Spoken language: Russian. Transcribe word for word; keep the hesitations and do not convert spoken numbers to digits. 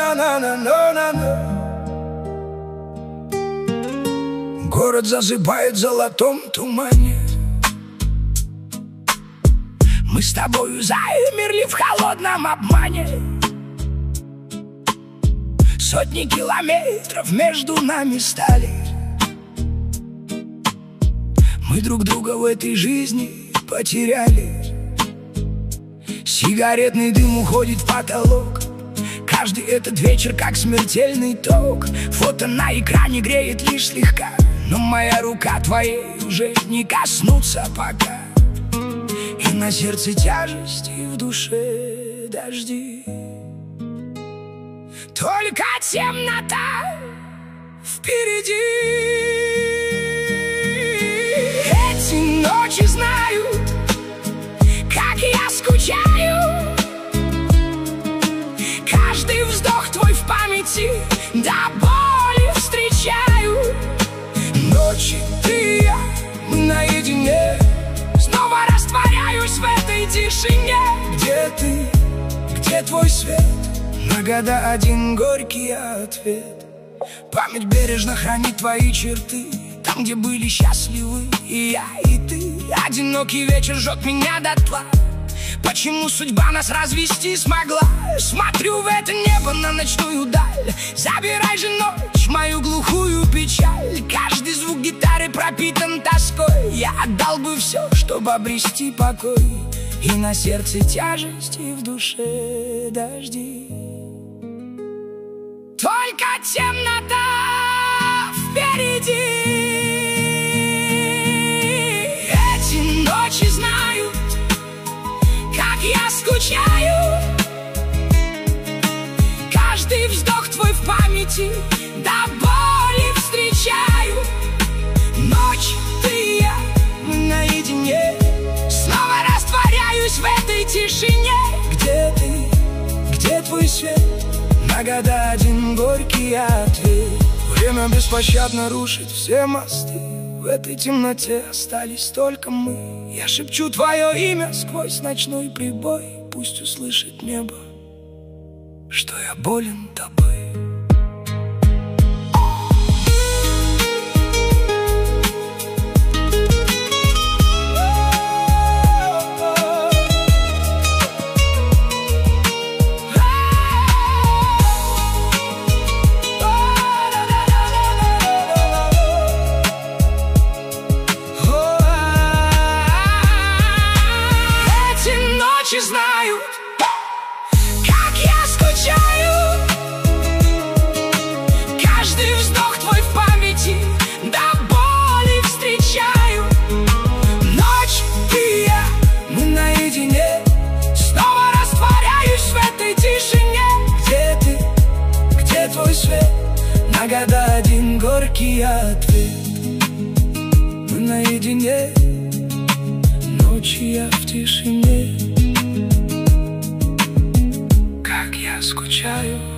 Город засыпает в золотом тумане. Мы с тобою замерли в холодном обмане. Сотни километров между нами стали. Мы друг друга в этой жизни потеряли. Сигаретный дым уходит в потолок. Каждый этот вечер как смертельный ток. Фото на экране греет лишь слегка, но моя рука твоей уже не коснуться пока. И на сердце тяжесть, и в душе дожди. Только темнота впереди. Эти ночи знают, как я скучаю. Каждый вздох твой в памяти до боли встречаю. Ночи ты и я, мы наедине. Снова растворяюсь в этой тишине. Где ты, где твой свет? На года один горький ответ. Память бережно хранит твои черты. Там, где были счастливы и я, и ты. Одинокий вечер жжет меня дотла. Почему судьба нас развести смогла? Смотрю в это небо, на ночную даль. Забирай же ночь, мою глухую печаль. Каждый звук гитары пропитан тоской. Я отдал бы все, чтобы обрести покой. И на сердце тяжесть, и в душе дожди. Только темнота впереди. Эти ночи знают, как я скучаю. Каждый вздох твой в памяти до боли встречаю. Ночь ты и я, мы наедине. Снова растворяюсь в этой тишине. Где ты, где твой свет? На года один горький ответ. Время беспощадно рушит все мосты. В этой темноте остались только мы. Я шепчу твое имя сквозь ночной прибой. Пусть услышит небо, что я болен тобой. Знают, как я скучаю. Каждый вздох твой в памяти до боли встречаю. Ночь ты и я, мы наедине. Снова растворяюсь в этой тишине. Где ты, где твой свет? На года один горький ответ. Мы наедине. Ночью я в тишине. Я скучаю.